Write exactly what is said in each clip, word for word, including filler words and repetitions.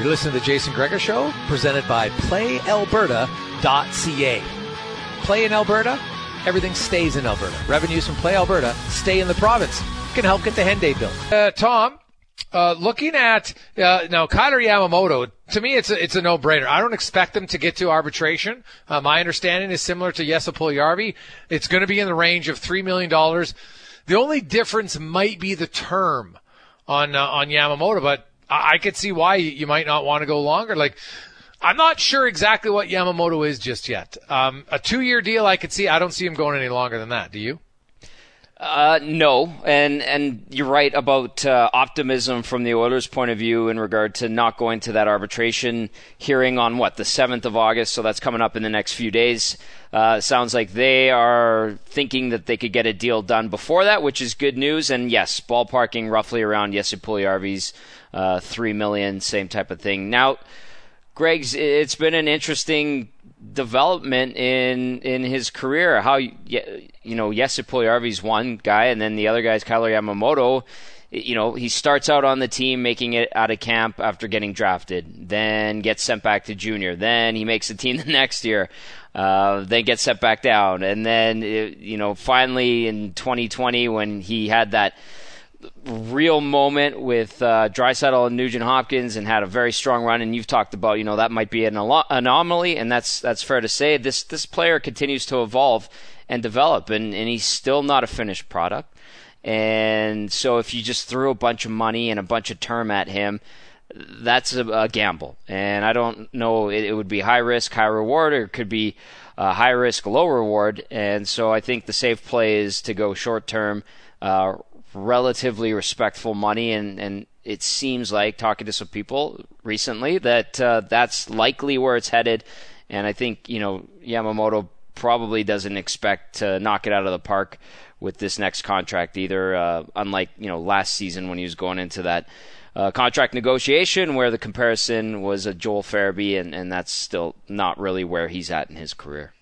You're listening to the Jason Gregor Show, presented by play alberta dot c a. Play in Alberta, everything stays in Alberta. Revenues from Play Alberta stay in the province. Can help get the Henday built. Uh, Tom, uh, looking at uh, now Kailer Yamamoto, to me it's a, it's a no-brainer. I don't expect them to get to arbitration. Uh, my understanding is similar to Jesse Puljujärvi. It's going to be in the range of three million dollars. The only difference might be the term on uh, on Yamamoto, but I, I could see why you might not want to go longer. Like, I'm not sure exactly what Yamamoto is just yet. Um, a two-year deal, I could see. I don't see him going any longer than that. Do you? Uh, no, and and you're right about uh, optimism from the Oilers' point of view in regard to not going to that arbitration hearing on, what, the seventh of August, so that's coming up in the next few days. Uh, sounds like they are thinking that they could get a deal done before that, which is good news, and yes, ballparking roughly around Jesse Puljujärvi's uh, three million dollars, same type of thing. Now, Greg's, it's been an interesting development in in his career. How you know, Jesse Puljujärvi's one guy, and then the other guy's Kailer Yamamoto. You know, he starts out on the team making it out of camp after getting drafted, then gets sent back to junior, then he makes the team the next year, uh, then gets sent back down, and then you know, finally in twenty twenty when he had that real moment with uh, Draisaitl and Nugent Hopkins and had a very strong run, and you've talked about, you know, that might be an alo- anomaly, and that's that's fair to say. This this player continues to evolve and develop, and, and he's still not a finished product. And so if you just threw a bunch of money and a bunch of term at him, that's a, a gamble. And I don't know, it, it would be high risk, high reward, or it could be uh, high risk, low reward. And so I think the safe play is to go short term, uh, relatively respectful money, and, and it seems like, talking to some people recently, that uh, that's likely where it's headed. And I think, you know, Yamamoto probably doesn't expect to knock it out of the park with this next contract either, uh, unlike, you know, last season when he was going into that uh, contract negotiation where the comparison was a Joel Farabee, and, and that's still not really where he's at in his career.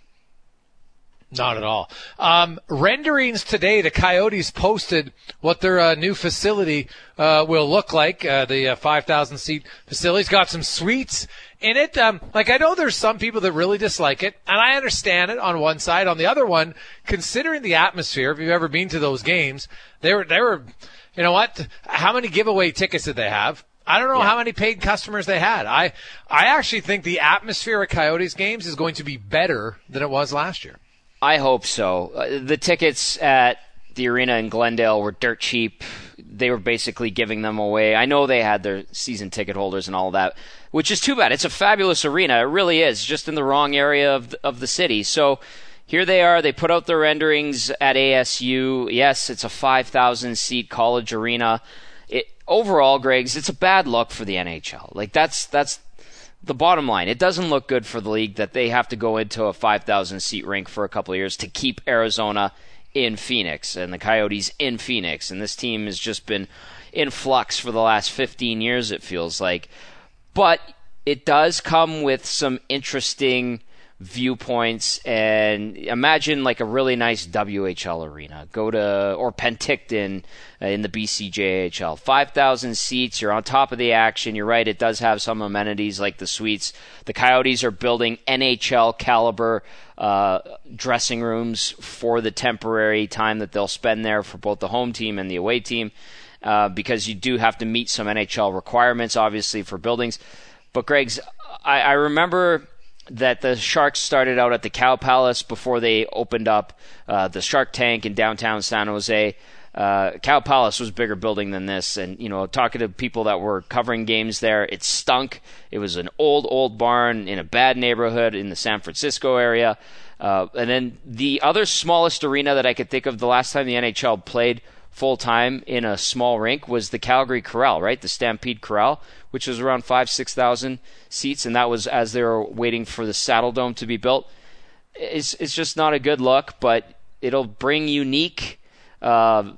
Not at all. Um, renderings today, the Coyotes posted what their uh, new facility uh, will look like. Uh, the uh, five thousand seat facility's got some suites in it. Um, like, I know there's some people that really dislike it, and I understand it on one side. On the other one, considering the atmosphere, if you've ever been to those games, they were, they were, you know what? How many giveaway tickets did they have? I don't know yeah. how many paid customers they had. I, I actually think the atmosphere at Coyotes games is going to be better than it was last year. I hope so. Uh, the tickets at the arena in Glendale were dirt cheap. They were basically giving them away. I know they had their season ticket holders and all of that, which is too bad. It's a fabulous arena. It really is, just in the wrong area of the, of the city. So here they are. They put out their renderings at A S U. Yes, it's a five thousand seat college arena. It, overall, Greg's, it's a bad look for the N H L. Like, that's that's the bottom line. It doesn't look good for the league that they have to go into a five thousand seat rink for a couple of years to keep Arizona in Phoenix and the Coyotes in Phoenix. And this team has just been in flux for the last fifteen years, it feels like. But it does come with some interesting viewpoints, and imagine like a really nice W H L arena. Go to, or Penticton uh, in the B C J H L. five thousand seats, you're on top of the action. You're right, it does have some amenities like the suites. The Coyotes are building N H L caliber uh, dressing rooms for the temporary time that they'll spend there for both the home team and the away team, uh, because you do have to meet some N H L requirements, obviously, for buildings. But Greg's, I, I remember that the Sharks started out at the Cow Palace before they opened up uh, the Shark Tank in downtown San Jose. Uh, Cow Palace was a bigger building than this, and you know, talking to people that were covering games there, it stunk. It was an old, old barn in a bad neighborhood in the San Francisco area. Uh, and then the other smallest arena that I could think of the last time the N H L played full-time in a small rink was the Calgary Corral, right? The Stampede Corral, which was around five, six thousand seats, and that was as they were waiting for the Saddle Dome to be built. It's, it's just not a good look, but it'll bring unique uh,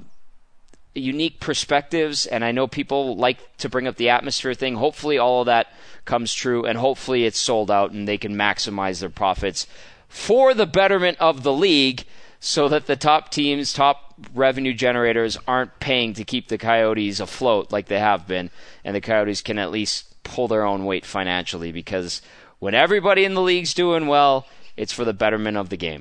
unique perspectives, and I know people like to bring up the atmosphere thing. Hopefully all of that comes true, and hopefully it's sold out and they can maximize their profits for the betterment of the league, so that the top teams, top revenue generators aren't paying to keep the Coyotes afloat like they have been, and the Coyotes can at least pull their own weight financially, because when everybody in the league's doing well, it's for the betterment of the game.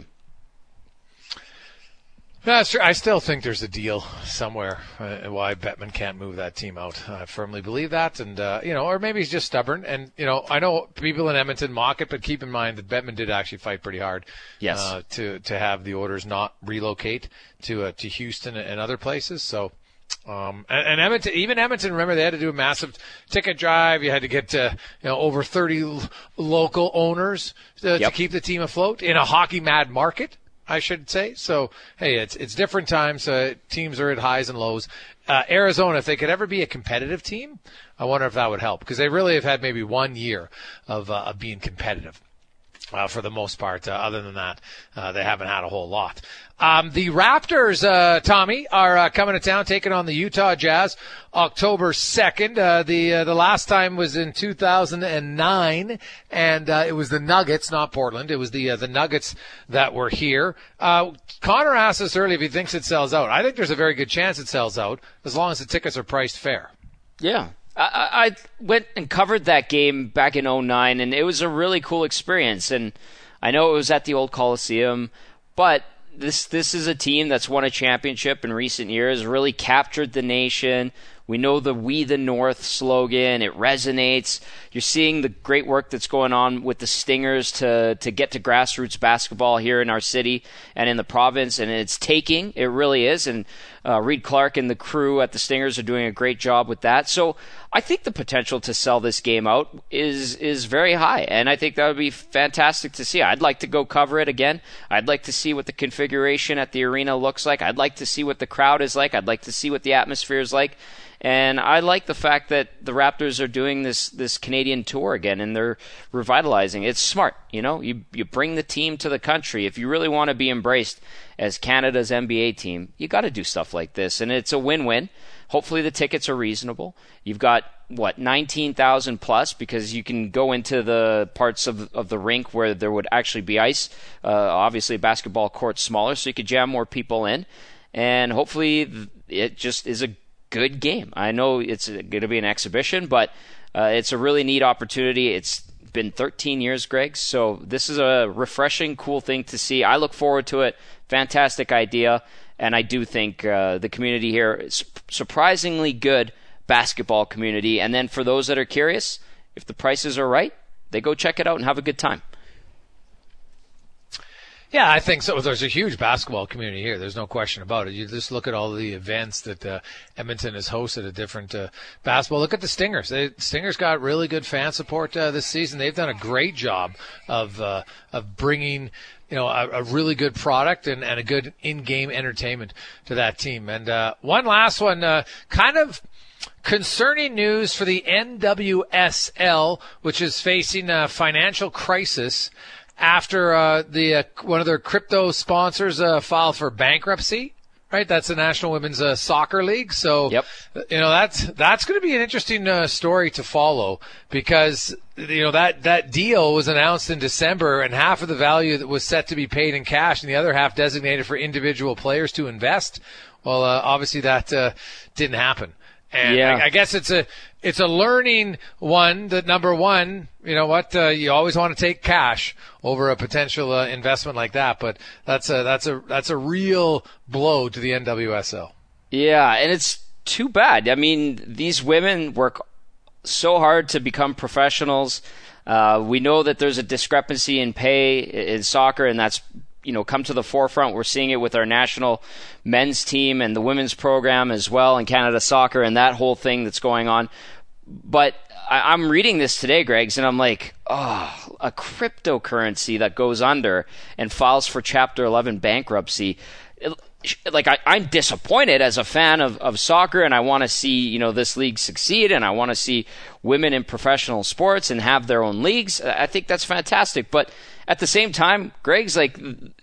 That's true. I still think there's a deal somewhere uh, why Bettman can't move that team out. I firmly believe that, and uh, you know, or maybe he's just stubborn. And you know, I know people in Edmonton mock it, but keep in mind that Bettman did actually fight pretty hard, yes, uh, to to have the Oilers not relocate to uh, to Houston and other places. So. Um, and, and Edmonton, even Edmonton, remember they had to do a massive ticket drive. You had to get to, you know, over thirty l- local owners to, yep. to keep the team afloat in a hockey mad market, I should say. So, hey, it's it's different times. Uh, teams are at highs and lows. Uh, Arizona, if they could ever be a competitive team, I wonder if that would help, because they really have had maybe one year of, uh, of being competitive. Uh, for the most part. Uh, other than that, uh, they haven't had a whole lot. Um, the Raptors, uh, Tommy, are uh, coming to town, taking on the Utah Jazz October second. Uh, the uh, the last time was in two thousand nine, and uh, it was the Nuggets, not Portland. It was the uh, the Nuggets that were here. Uh, Connor asked us earlier if he thinks it sells out. I think there's a very good chance it sells out, as long as the tickets are priced fair. Yeah. I, I went and covered that game back in oh nine, and it was a really cool experience. And I know it was at the old Coliseum, but this this is a team that's won a championship in recent years, really captured the nation. We know the We the North slogan. It resonates. You're seeing the great work that's going on with the Stingers to, to get to grassroots basketball here in our city and in the province, and it's taking. It really is. And uh, Reed Clark and the crew at the Stingers are doing a great job with that. So I think the potential to sell this game out is is very high, and I think that would be fantastic to see. I'd like to go cover it again. I'd like to see what the configuration at the arena looks like. I'd like to see what the crowd is like. I'd like to see what the atmosphere is like. And I like the fact that the Raptors are doing this this Canadian tour again, and they're revitalizing. It's smart, you know. You you bring the team to the country. If you really want to be embraced as Canada's N B A team, you got to do stuff like this, and it's a win-win. Hopefully the tickets are reasonable. You've got, what, nineteen thousand plus, because you can go into the parts of of the rink where there would actually be ice. Uh, obviously, a basketball court's smaller, so you could jam more people in. And hopefully it just is a good game. I know it's going to be an exhibition, but uh, it's a really neat opportunity. It's been thirteen years, Greg, so this is a refreshing, cool thing to see. I look forward to it. Fantastic idea, and I do think uh, the community here is surprisingly good basketball community. And then for those that are curious, if the prices are right, they go check it out and have a good time. Yeah, I think so. There's a huge basketball community here. There's no question about it. You just look at all the events that uh, Edmonton has hosted at different uh, basketball. Look at the Stingers. They, Stingers got really good fan support uh, this season. They've done a great job of uh, of bringing, you know, a, a really good product and, and a good in-game entertainment to that team. And uh, one last one, uh, kind of concerning news for the N W S L, which is facing a financial crisis after uh, the uh, one of their crypto sponsors uh, filed for bankruptcy. Right, that's the National Women's uh, Soccer League. So, yep. you know, that's that's going to be an interesting uh, story to follow, because you know that that deal was announced in December, and half of the value that was set to be paid in cash, and the other half designated for individual players to invest. Well, uh, obviously that uh, didn't happen. And yeah. I, I guess it's a it's a learning one that, number one, you know what, uh, you always want to take cash over a potential uh, investment like that, but that's a that's a that's a real blow to the N W S L. Yeah, and it's too bad. I mean, these women work so hard to become professionals. Uh, we know that there's a discrepancy in pay in soccer, and that's, you know, come to the forefront. We're seeing it with our national men's team and the women's program as well in Canada Soccer and that whole thing that's going on. But I, I'm reading this today, Greg's, and I'm like, oh, a cryptocurrency that goes under and files for Chapter eleven bankruptcy. It, like I, I'm disappointed as a fan of, of soccer, and I want to see, you know, this league succeed, and I want to see women in professional sports and have their own leagues. I think that's fantastic. But at the same time, Greg's like,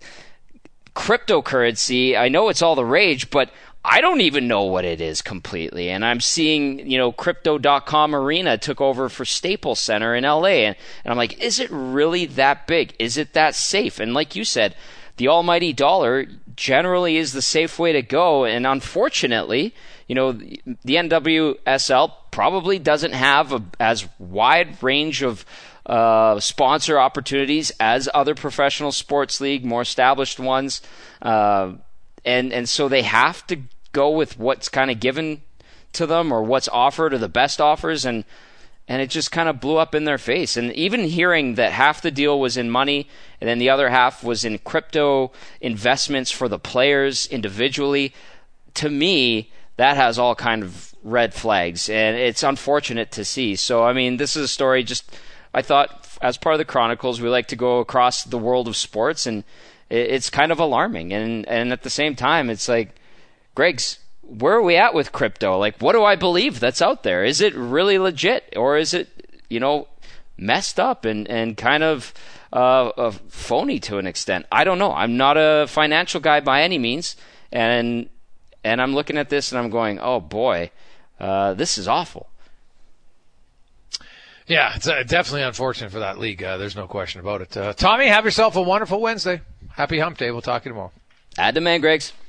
cryptocurrency, I know it's all the rage, but I don't even know what it is completely. And I'm seeing, you know, crypto dot com Arena took over for Staples Center in L A. And, and I'm like, is it really that big? Is it that safe? And like you said, the almighty dollar generally is the safe way to go. And unfortunately, you know, the, the N W S L probably doesn't have a, as wide range of uh, sponsor opportunities as other professional sports league, more established ones. Uh, and, and so they have to go with what's kind of given to them or what's offered or the best offers. And, and it just kind of blew up in their face. And even hearing that half the deal was in money and then the other half was in crypto investments for the players individually, to me, that has all kind of red flags, and it's unfortunate to see. So, I mean, this is a story just, I thought, as part of the Chronicles, we like to go across the world of sports, and it's kind of alarming. And, and at the same time, it's like, Greg's, where are we at with crypto? Like, what do I believe that's out there? Is it really legit, or is it, you know, messed up and, and kind of uh, uh, phony to an extent? I don't know. I'm not a financial guy by any means, and and I'm looking at this and I'm going, oh boy, uh, this is awful. Yeah, it's uh, definitely unfortunate for that league. Uh, there's no question about it. Uh, Tommy, have yourself a wonderful Wednesday. Happy Hump Day. We'll talk to you tomorrow. Add demand, Greg's.